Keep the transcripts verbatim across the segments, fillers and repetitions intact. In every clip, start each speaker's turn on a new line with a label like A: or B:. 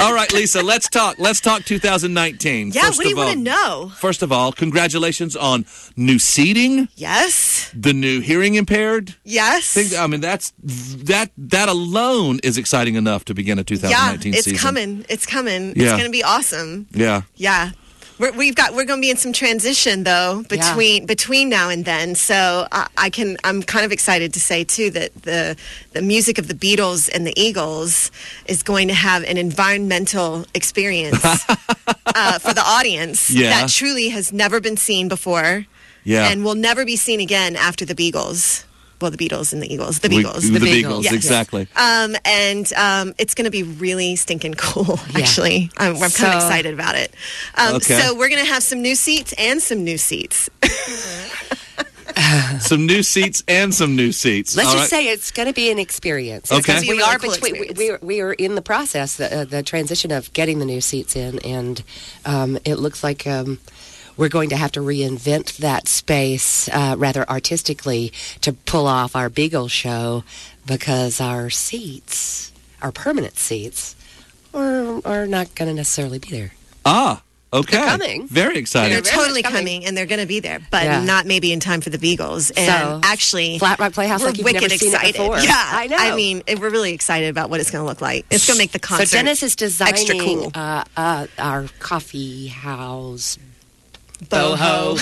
A: All right, Lisa, let's talk. Let's talk two thousand nineteen.
B: Yeah,
A: First
B: what do you
A: of
B: want to
A: all-
B: know?
A: First of all, congratulations on new seating,
B: Yes.
A: the new hearing impaired.
B: Yes.
A: Think, I mean, that's that that alone is exciting enough to begin a two thousand
B: yeah,
A: nineteen
B: it's
A: season.
B: coming. It's coming.
A: Yeah.
B: It's going to be awesome.
A: Yeah.
B: Yeah. We're, we've got. We're going to be in some transition though between between now and then. So I, I can. I'm kind of excited to say too that the the music of the Beatles and the Eagles is going to have an environmental experience uh, for the audience
A: Yeah.
B: that truly has never been seen before,
A: Yeah.
B: and will never be seen again after the Beagles. Well, the Beatles and the Eagles. The
A: We-
B: Beagles.
A: the,
C: The
A: Beagles,
C: Beagles.
B: Yes.
A: exactly.
B: Um, and um, it's going to be really stinking cool,
C: Yeah.
B: actually. I'm, I'm kind
C: So-
B: of excited about it. Um,
A: Okay.
B: So we're going to have some new seats and some new seats.
A: Some new seats and some new seats.
C: Let's
A: All
C: just
A: right.
C: say it's going to be an experience.
A: Okay.
C: Because
B: It's gonna
C: we
B: be a really
C: are
B: cool
C: between. We,
B: experience.
C: we are we are we are in the process, the, uh, the transition of getting the new seats in, and um, it looks like um, we're going to have to reinvent that space uh, rather artistically to pull off our Beagle show, because our seats, our permanent seats, are are not going to necessarily be there.
A: Ah, okay.
C: They're coming.
A: Very exciting.
B: They're
C: very much
B: totally
C: coming.
B: coming. and they're going to be there, but
C: Yeah.
B: not maybe in time for the Beagles. And
C: So,
B: actually,
C: Flat Rock Playhouse
B: we're
C: like you've
B: wicked
C: never seen it
B: excited.
C: before.
B: Yeah,
C: I know.
B: I mean, we're really excited about what it's going to look like. It's going to make the concert
C: So Dennis is designing
B: extra cool.
C: uh, uh, our coffee house
B: boho.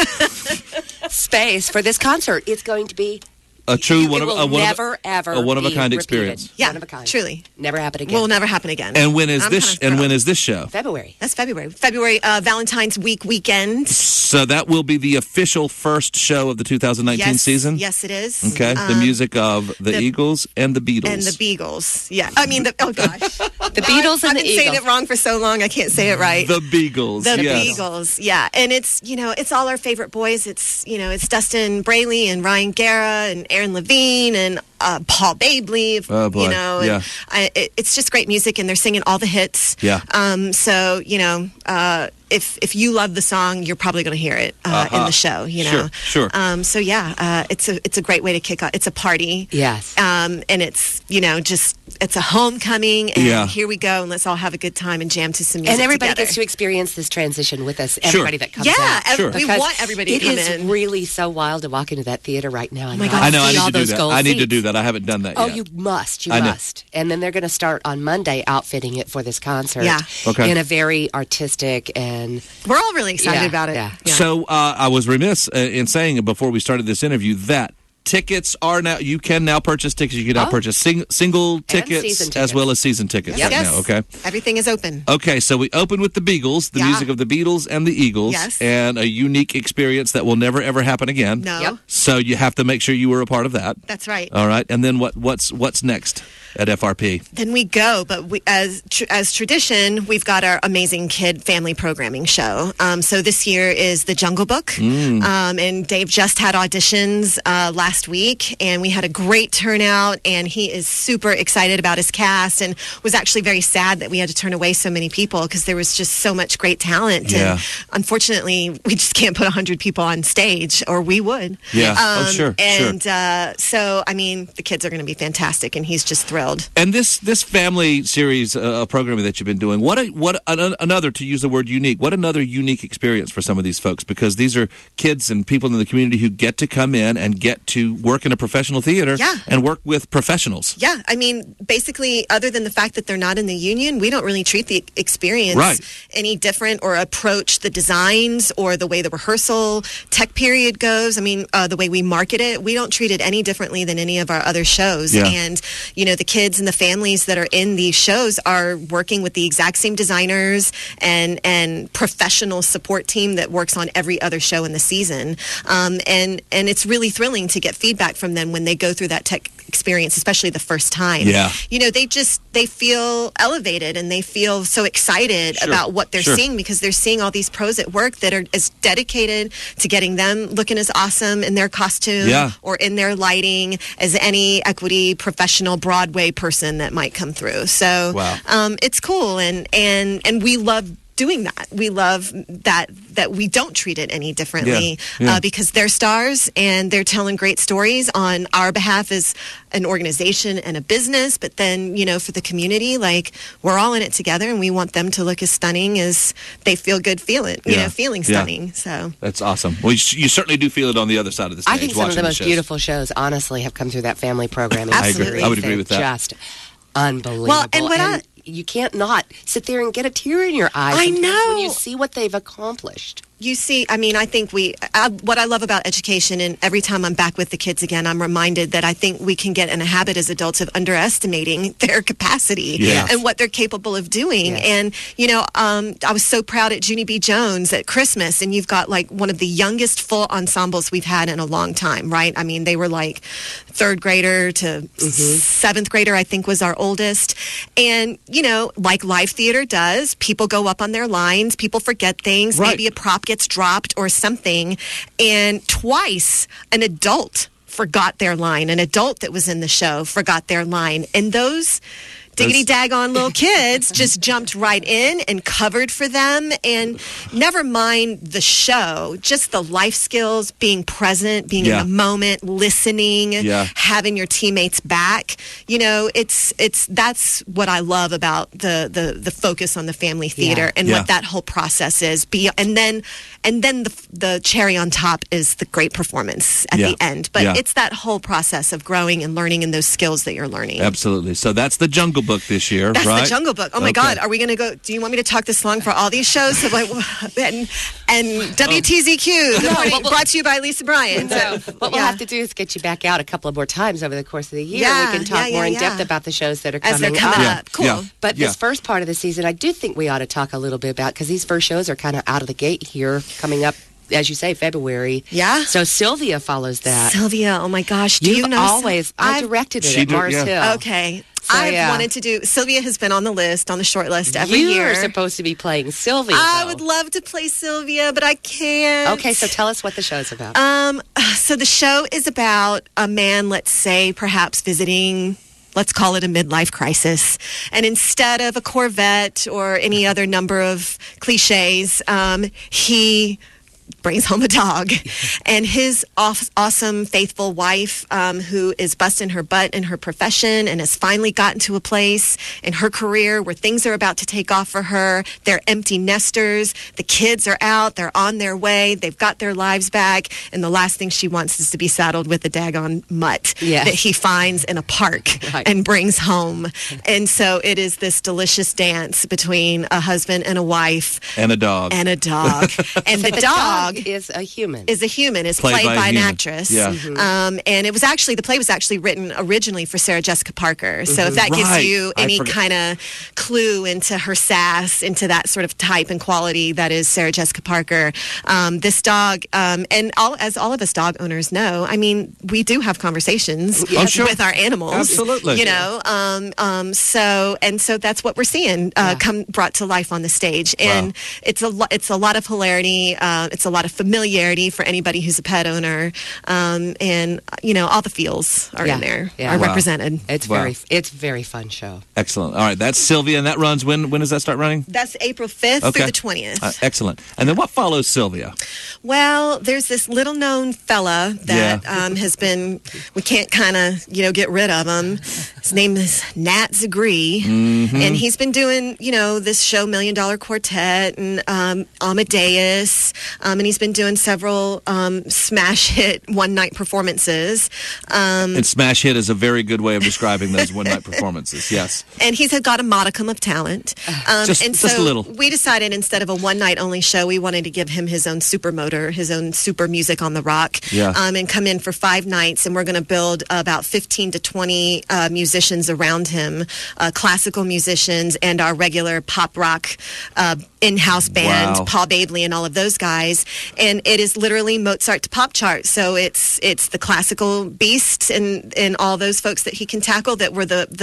C: space for this concert. It's going to be
A: A true
C: it
A: one of
C: will
A: a one
C: never
A: of,
C: ever
A: a one of a
C: be
A: kind
C: repeated.
A: experience.
B: Yeah,
C: one of a kind.
B: truly.
C: Never happen again.
B: Will never happen again.
A: And when is
B: I'm
A: this?
B: kinda
A: And when
B: thrilled.
A: is this show?
C: February.
B: That's February. February, uh, Valentine's week weekend.
A: So that will be the official first show of the two thousand nineteen
B: Yes,
A: season.
B: yes, it is.
A: Okay. the
B: Um,
A: music of the,
B: the-
A: Eagles and the Beatles.
B: And the Beagles. Yeah. I mean, the, oh gosh.
C: The Beatles
B: I've,
C: and
B: I've
C: the
B: been saying
C: Eagles.
B: it wrong for so long, I can't say it right.
A: The Beagles.
B: The
A: yes.
B: Beagles, yeah, and it's you know it's all our favorite boys. It's you know it's Dustin Brayley and Ryan Guerra and Aaron Levine and uh, Paul Babley.
A: Oh, boy.
B: You know, and
A: Yeah.
B: I, it, it's just great music, and they're singing all the hits.
A: Yeah.
B: Um. So you know, uh, if if you love the song, you're probably going to hear it uh, in
A: Uh-huh.
B: the show. You know.
A: Sure, sure.
B: Um. So yeah, uh, it's a it's a great way to kick off. It's a party.
C: Yes.
B: Um. And it's you know just it's a homecoming, and
A: Yeah.
B: here we go, and let's all have a good time and jam to some music
C: And everybody
B: together.
C: gets to experience this transition with us. Everybody that comes
B: Yeah,
C: out.
B: ev-
A: Sure.
B: we
C: Because
B: want everybody to
C: it
B: come
C: is
B: in.
C: really so wild to walk into that theater right now. And
B: my
C: not
B: God.
A: I know. I
C: see
A: need
C: all
A: to do
C: those
A: that.
C: gold
A: I need to
C: seats.
A: do that. I haven't done that
C: Oh,
A: yet.
C: you must. You
A: I know.
C: must. And then they're going to start on Monday outfitting it for this concert.
B: Yeah.
A: Okay.
C: In a very artistic and
B: We're all really excited
C: Yeah,
B: about it.
C: yeah.
A: So uh, I was remiss uh, in saying before we started this interview that tickets are now, you can now purchase tickets. You can now
C: Oh.
A: purchase sing, single tickets
C: season
A: as
C: tickets.
A: well as season tickets
B: Yes,
A: right
B: yes.
A: now, okay?
B: Everything is open.
A: Okay, so we open with the Beagles, the
B: Yeah.
A: music of the Beatles and the Eagles,
B: Yes.
A: and a unique experience that will never ever happen again.
B: No,
C: Yep.
A: So you have to make sure you were a part of that.
B: that's right.
A: All right, and then what? What's what's next at F R P?
B: Then we go, but we, as tr- as tradition, we've got our amazing kid family programming show. Um, so this year is the Jungle Book,
A: Mm.
B: um, and Dave just had auditions uh, last week, and we had a great turnout. And he is super excited about his cast, and was actually very sad that we had to turn away so many people because there was just so much great talent.
A: Yeah.
B: And unfortunately, we just can't put a hundred people on stage, or we would.
A: Yeah. Oh,
B: Um,
A: sure,
B: And
A: sure.
B: uh, so, I mean, the kids are going to be fantastic, and he's just thrilled.
A: And this this family series uh, of programming that you've been doing, what a, what an, another, to use the word unique, what another unique experience for some of these folks, because these are kids and people in the community who get to come in and get to work in a professional theater
B: Yeah.
A: and work with professionals.
B: Yeah, I mean, basically, other than the fact that they're not in the union, we don't really treat the experience
A: Right.
B: any different or approach the designs or the way the rehearsal tech period goes. I mean, uh, the way we market it, we don't treat it any differently than any of our other shows.
A: Yeah.
B: And, you know, the kids and the families that are in these shows are working with the exact same designers and, and professional support team that works on every other show in the season. Um, and, and it's really thrilling to get feedback from them when they go through that tech experience, especially the first time.
A: Yeah.
B: You know, they just, they feel elevated and they feel so excited
A: Sure.
B: about what they're
A: Sure.
B: seeing because they're seeing all these pros at work that are as dedicated to getting them looking as awesome in their costume
A: Yeah.
B: or in their lighting as any equity professional Broadway person that might come through. So
A: Wow.
B: um, it's cool. And, and, and we love doing that. We love that that we don't treat it any differently
A: yeah, yeah.
B: Uh, because they're stars and they're telling great stories on our behalf as an organization and a business. But then, you know, for the community, like we're all in it together, and we want them to look as stunning as they feel good feeling, you
A: Yeah.
B: know, feeling
A: Yeah.
B: stunning. So
A: That's awesome. Well, you, you certainly do feel it on the other side of the stage.
C: I think some of
A: watching
C: the most
A: shows.
C: beautiful shows, honestly, have come through that family programming.
B: I agree.
C: series.
A: I would agree
C: They're
A: with that.
C: Just unbelievable.
B: Well, and what I-
C: you can't not sit there and get a tear in your eye
B: I
C: sometimes
B: know.
C: when you see what they've accomplished.
B: you see, I mean, I think we, I, what I love about education, and every time I'm back with the kids again, I'm reminded that I think we can get in a habit as adults of underestimating their capacity
A: Yes.
B: and what they're capable of doing.
C: Yes.
B: And, you know, um, I was so proud at Junie B. Jones at Christmas, and you've got like one of the youngest full ensembles we've had in a long time, right? I mean, they were like third grader to
C: Mm-hmm.
B: seventh grader, I think was our oldest. And, you know, like live theater does, people go up on their lines, people forget things,
A: Right.
B: maybe a prop gets dropped or something. And twice an adult forgot their line. An adult that was in the show forgot their line. And those diggity daggone little kids just jumped right in and covered for them. And never mind the show, just the life skills, being present, being
A: Yeah.
B: in the moment, listening,
A: Yeah.
B: having your teammates back. You know, it's it's that's what I love about the the, the focus on the family theater
C: Yeah.
B: and
A: Yeah.
B: what that whole process is. Be and then and then the the cherry on top is the great performance at
A: Yeah.
B: the end. But
A: Yeah.
B: it's that whole process of growing and learning and those skills that you're learning.
A: Absolutely. So that's the Jungle Book this year,
B: That's
A: right?
B: the Jungle Book. Oh my
A: Okay.
B: God, are we going to go? Do you want me to talk this long for all these shows? So like, and and W T Z Q, the
C: No,
B: morning,
C: but we'll-
B: brought to you by Lisa Bryan.
C: So
B: So,
C: what we'll
B: yeah.
C: have to do is get you back out a couple of more times over the course of the year.
B: Yeah,
C: we can talk
B: yeah,
C: more
B: yeah,
C: in depth
B: yeah.
C: about the shows that are
B: As they're
C: coming
B: coming
C: up.
B: up. Cool.
A: Yeah.
C: But
A: Yeah.
C: this first part of the season, I do think we ought to talk a little bit about, because these first shows are kind of out of the gate here, coming up, as you say, February.
B: Yeah.
C: So Sylvia follows that.
B: Sylvia, oh my gosh, do
C: You've
B: you know?
C: always, I
B: I've-
C: directed it
A: She
C: at
A: did-
C: Mars
A: yeah.
C: Hill.
B: Okay.
C: So,
B: I've
C: yeah.
B: wanted to do. Sylvia has been on the list, on the short list every
C: you
B: year.
C: are supposed to be playing Sylvia.
B: I
C: though.
B: would love to play Sylvia, but I can't.
C: Okay, so tell us what the show's about.
B: Um, so the show is about a man, let's say, perhaps visiting, let's call it a midlife crisis. And instead of a Corvette or any other number of cliches, um, he brings home a dog. And his off- awesome, faithful wife, um, who is busting her butt in her profession and has finally gotten to a place in her career where things are about to take off for her. They're empty nesters. The kids are out. They're on their way. They've got their lives back. And the last thing she wants is to be saddled with a daggone mutt
C: Yes.
B: that he finds in a park
C: Right.
B: and brings home. And so it is this delicious dance between a husband and a wife
A: And a dog.
B: and a dog. And the,
C: the
B: dog
C: is a human.
B: is a human, is
A: Played
B: played,
A: by a
B: by, an
A: human.
B: actress.
A: Yeah.
B: Um, and it was actually, the play was actually written originally for Sarah Jessica Parker. So if that
A: Right.
B: gives you
A: I
B: any
A: forgot-
B: kind of clue into her sass, into that sort of type and quality that is Sarah Jessica Parker, um, this dog, um, and all as all of us dog owners know, I mean, we do have conversations
A: Oh, sure.
B: with our animals.
A: Absolutely.
B: You know, um, um, so, and so that's what we're seeing uh,
C: Yeah.
B: come brought to life on the stage. And
A: Wow.
B: it's a lo- it's a lot of hilarity. Uh, it's a lot of familiarity for anybody who's a pet owner, um, and you know all the feels are
C: Yeah.
B: in there,
C: Yeah.
B: are
A: Wow.
B: represented.
C: It's
A: Wow.
C: very, it's a very fun show.
A: Excellent. All right, that's Sylvia, and that runs when? When does that start running?
B: That's April fifth
A: Okay.
B: through the twentieth.
A: Uh, excellent. And then what follows Sylvia?
B: Well, there's this little known fella that
A: Yeah.
B: um, has been, we can't kind of, you know, get rid of him. His name is Nat Zagree.
A: Mm-hmm.
B: And he's been doing, you know, this show, Million Dollar Quartet and um, Amadeus. Um, and he's been doing several um, smash hit one night performances. Um,
A: And smash hit is a very good way of describing those one night performances. Yes.
B: and he's had got a modicum of talent. Um,
A: Just-
B: and
A: just
B: so
A: a little.
B: we decided instead of a one night only show, we wanted to give him his own super motor, his own super music on the rock,
A: Yeah.
B: um, and come in for five nights. And we're going to build about fifteen to twenty uh, musicians around him, uh, classical musicians and our regular pop rock uh, in-house band,
A: Wow.
B: Paul Babley and all of those guys. And it is literally Mozart to pop chart. So it's it's the classical beasts and and all those folks that he can tackle that were the the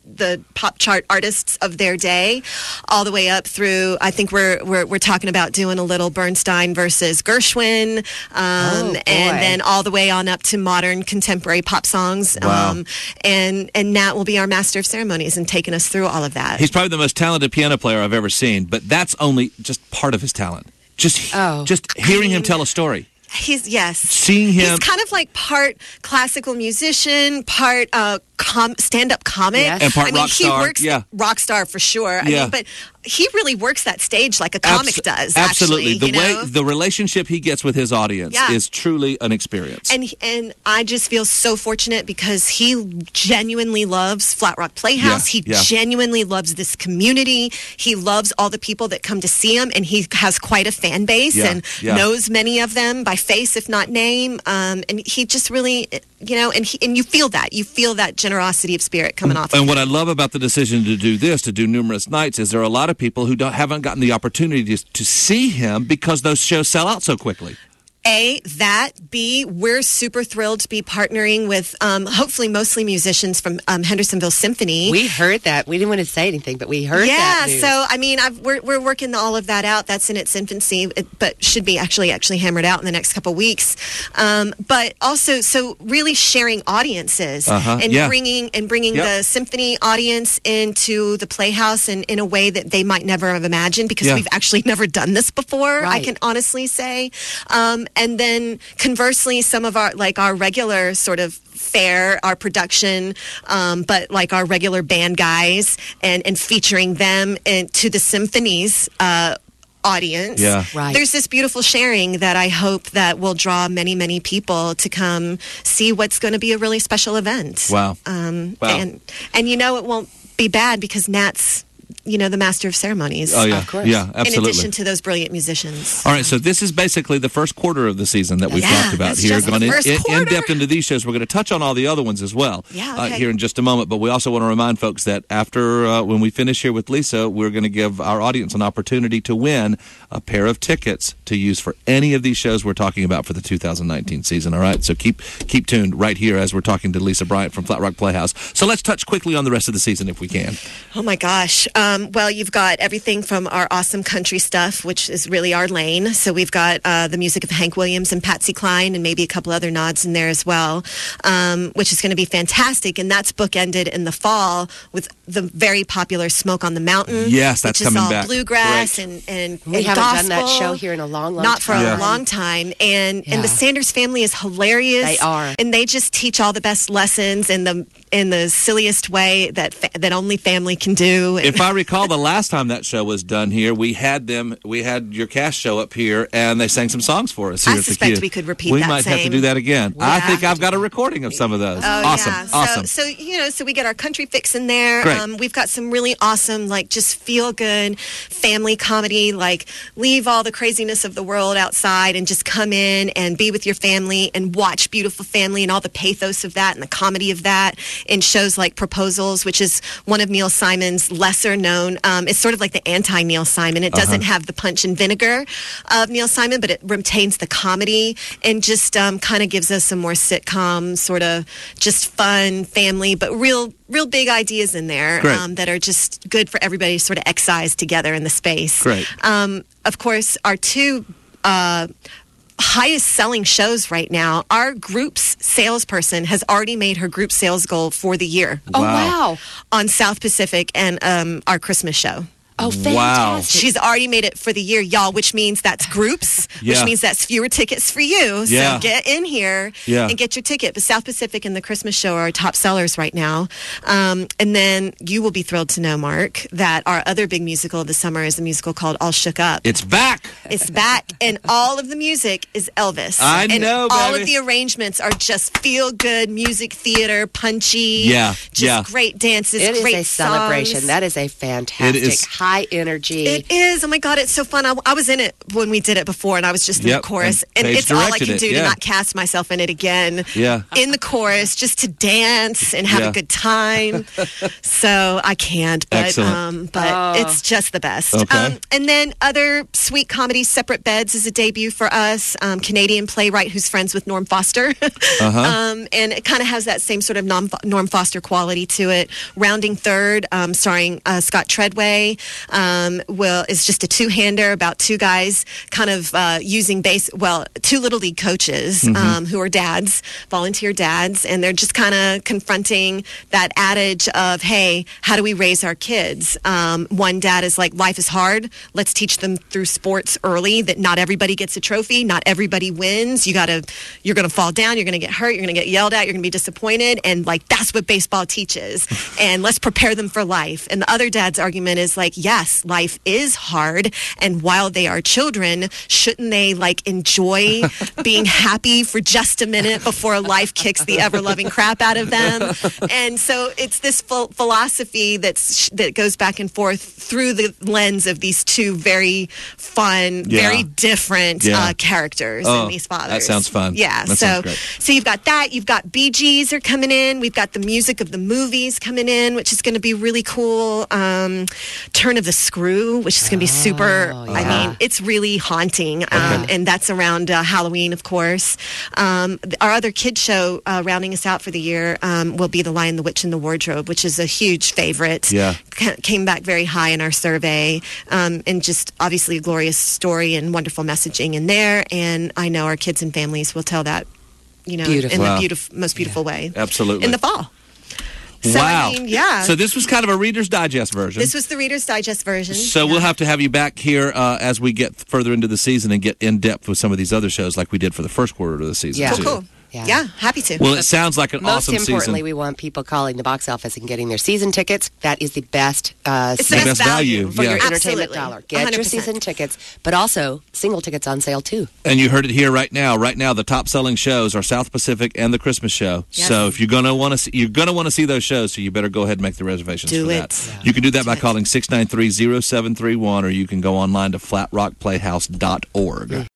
B: the pop chart artists of their day, all the way up through. I think we're we're we're talking about doing a little Bernstein versus Gershwin, um,
C: oh,
B: and then all the way on up to modern contemporary pop songs.
A: Wow.
B: Um, and and Nat will be our master of ceremonies and taking us through all of that.
A: He's probably the most talented piano player I've ever seen, but that's only just part of his talent. Just
C: Oh.
A: just hearing
B: I mean,
A: him tell a story.
B: He's yes,
A: Seeing him.
B: He's kind of like part classical musician, part uh, com- stand-up comic,
C: Yes.
A: And part
B: I mean,
A: rock
B: he
A: star,
B: works
A: yeah.
B: rock star for sure. I
A: Yeah.
B: mean, but he really works that stage like a comic
A: Abs-
B: does.
A: Absolutely.
B: actually,
A: the
B: you
A: way
B: know?
A: the relationship he gets with his audience
B: Yeah.
A: is truly an experience.
B: And and I just feel so fortunate because he genuinely loves Flat Rock Playhouse.
A: Yeah,
B: he
A: yeah.
B: genuinely loves this community. He loves all the people that come to see him, and he has quite a fan base
A: Yeah,
B: and
A: yeah.
B: knows many of them by face, if not name. Um, and he just really, you know, and he, and you feel that you feel that generosity of spirit coming off.
A: And
B: of
A: what
B: him.
A: I love about the decision to do this, to do numerous nights, is there are a lot of people who don't, haven't gotten the opportunity to, to see him because those shows sell out so quickly.
B: A, that. B, we're super thrilled to be partnering with um, hopefully mostly musicians from um, Hendersonville Symphony.
C: We heard that. We didn't want to say anything, but we heard
B: yeah,
C: that news.
B: so I mean, I've, we're we're working all of that out. That's in its infancy, it, but should be actually actually hammered out in the next couple weeks. Um, but also, so really sharing audiences
A: Uh-huh,
B: and
A: yeah.
B: bringing and bringing
A: Yep.
B: the symphony audience into the Playhouse in, in a way that they might never have imagined because
A: Yeah.
B: we've actually never done this before. I
C: Right.
B: can honestly say, um, and then conversely, some of our like our regular sort of fare, our production, um, but like our regular band guys, and and featuring them into the symphonies. Uh, audience.
A: Yeah.
C: Right.
B: There's this beautiful sharing that I hope that will draw many, many people to come see what's going to be a really special event.
A: Wow.
B: Um,
A: Wow.
B: And and you know it won't be bad because Nat's, you know, the master of ceremonies.
A: Oh, yeah.
C: Of course.
A: Yeah,
B: In
A: absolutely.
B: addition to those brilliant musicians.
A: All right, so this is basically the first quarter of the season that we've
B: Yeah,
A: talked about
B: that's
A: here.
B: just the
A: Going in,
B: first
A: in, in
B: quarter.
A: depth into these shows. We're going to touch on all the other ones as well
B: Yeah,
A: uh,
B: okay.
A: here in just a moment. But we also want to remind folks that after uh, when we finish here with Lisa, we're going to give our audience an opportunity to win a pair of tickets to use for any of these shows we're talking about for the two thousand nineteen season. All right, so keep keep tuned right here as we're talking to Lisa Bryant from Flat Rock Playhouse. So let's touch quickly on the rest of the season if we can.
B: Oh my gosh. Um, well, you've got everything from our awesome country stuff, which is really our lane. So we've got uh, the music of Hank Williams and Patsy Cline and maybe a couple other nods in there as well, um, which is going to be fantastic. And that's bookended in the fall with the very popular Smoke on the Mountain.
A: Yes, that's
B: which is
A: coming
B: all
A: back.
B: bluegrass
A: Great.
B: and, and,
C: We
B: and
C: haven't
B: gospel.
C: done that show here in a long, long
B: Not for
C: time.
A: Yeah.
B: a long time. And and the
C: Yeah.
B: Sanders family is hilarious.
C: They are.
B: And they just teach all the best lessons in the in the silliest way that fa- that only family can do.
A: If I recall, the last time that show was done here, we had them. We had your cast show up here, and they sang some songs for us here
B: I
A: at the
B: suspect
A: Q.
B: we could repeat
A: We
B: that
A: might have to
B: same.
A: do that again.
C: We
A: I
C: have
A: think
C: to
A: I've
C: do
A: got a
C: that.
A: recording of some of those.
B: Oh,
A: awesome,
B: yeah.
A: awesome.
B: So, so, you know, so we get our country fix in there.
A: Great.
B: Um, we've got some really awesome, like, just feel good family comedy. Like, leave all the craziness of the world outside and just come in and be with your family and watch Beautiful Family and all the pathos of that and the comedy of that in shows like Proposals, which is one of Neil Simon's lesser known. Um, it's sort of like the anti Neil Simon. It doesn't
A: Uh-huh.
B: have the punch and vinegar of Neil Simon, but it retains the comedy and just um, kind of gives us some more sitcom, sort of just fun family, but real, real big ideas in there
A: Great.
B: um, that are just good for everybody to sort of excise together in the space.
A: Great.
B: Um, of course, our two uh, highest selling shows right now, our group's salesperson has already made her group sales goal for the year
C: Oh,
A: Wow.
C: wow.
B: on South Pacific and um, our Christmas show.
C: Oh, fantastic.
A: Wow.
B: She's already made it for the year, y'all, which means that's groups,
A: Yeah.
B: which means that's fewer tickets for you. So
A: Yeah.
B: get in here
A: Yeah.
B: and get your ticket. But South Pacific and the Christmas show are our top sellers right now. Um, and then you will be thrilled to know, Mark, that our other big musical of the summer is a musical called All Shook Up.
A: It's back.
B: It's back, and all of the music is Elvis.
A: I
B: and
A: know,
B: all
A: baby.
B: of the arrangements are just feel good music theater, punchy.
A: Yeah,
B: just
A: yeah.
B: great dances,
C: It is
B: great
C: a celebration.
B: songs.
C: That is a fantastic,
A: It is-
C: high energy.
B: It is. Oh my God, it's so fun. I, I was in it when we did it before, and I was just in
A: Yep,
B: the chorus,
A: and
B: and,
A: Paige
B: it's all I
A: directed
B: can
A: it,
B: do
A: yeah.
B: to not cast myself in it again.
A: Yeah.
B: In the chorus, just to dance and have
A: Yeah.
B: a good time. So I can't, but
A: Excellent.
B: um, but
C: Oh.
B: it's just the best.
A: Okay.
B: Um, and then other sweet comedies, Separate Beds is a debut for us. Um, Canadian playwright who's friends with Norm Foster,
A: Uh-huh.
B: um, and it kind of has that same sort of Norm, Norm Foster quality to it. Rounding Third, um, starring uh, Scott Treadway, um, will is just a two-hander about two guys kind of uh, using base. Well, two little league coaches
A: Mm-hmm.
B: um, who are dads, volunteer dads, and they're just kind of confronting that adage of, hey, how do we raise our kids? Um, one dad is like, life is hard. Let's teach them through sports early that not everybody gets a trophy, not everybody wins. You gotta, you're gonna fall down, you're gonna get hurt, you're gonna get yelled at, you're gonna be disappointed, and like that's what baseball teaches. And let's prepare them for life. And the other dad's argument is like, yes, life is hard, and while they are children, shouldn't they like enjoy being happy for just a minute before life kicks the ever-loving crap out of them? And so it's this ph- philosophy that's that goes back and forth through the lens of these two very fun,
A: Yeah.
B: very different
A: Yeah.
B: uh, characters
A: Oh,
B: in these fathers.
A: that sounds fun.
B: Yeah.
A: That
B: so
A: sounds great.
B: so you've got that. You've got Bee Gees are coming in. We've got the music of the movies coming in, which is going to be really cool. Um, Turn of the Screw, which is going to be super.
C: Oh,
B: I
C: yeah.
B: mean, it's really haunting, um, and that's around uh, Halloween, of course. Um, th- our other kid show, uh, rounding us out for the year, um, will be The Lion, the Witch, and the Wardrobe, which is a huge favorite.
A: Yeah.
B: C- came back very high in our survey, um, and just obviously a glorious story and wonderful messaging in there. And I know our kids and families will tell that, you know,
C: Beautiful.
B: in
A: Wow.
B: the beautiful, most beautiful way.
A: Absolutely.
B: In the fall. So,
A: wow.
B: I mean, yeah.
A: So this was kind of a Reader's Digest version.
B: This was the Reader's Digest version.
A: So
B: Yeah.
A: we'll have to have you back here uh, as we get further into the season and get in depth with some of these other shows like we did for the first quarter of the season.
C: Yeah.
A: too.
B: Cool, cool.
C: Yeah.
B: Yeah. happy to.
A: Well, it sounds like an
C: Most
A: awesome
C: importantly,
A: season.
C: we want people calling the box office and getting their season tickets. That is the best uh,
B: It's the
A: The
B: best
A: best value,
B: value
C: for
A: yeah.
C: your entertainment
B: Absolutely.
C: dollar.
B: one
C: Get
B: hundred
C: your
B: percent.
C: season tickets, but also single tickets on sale too.
A: And you heard it here right now. Right now, the top selling shows are South Pacific and the Christmas show.
B: Yes.
A: So if you're gonna want to see, you're gonna want to see those shows. So you better go ahead and make the reservations
B: Do
A: for
B: it.
A: that. You can do that
B: Do
A: by
B: it.
A: calling six nine three, zero seven three one, or you can go online to flat rock playhouse dot org.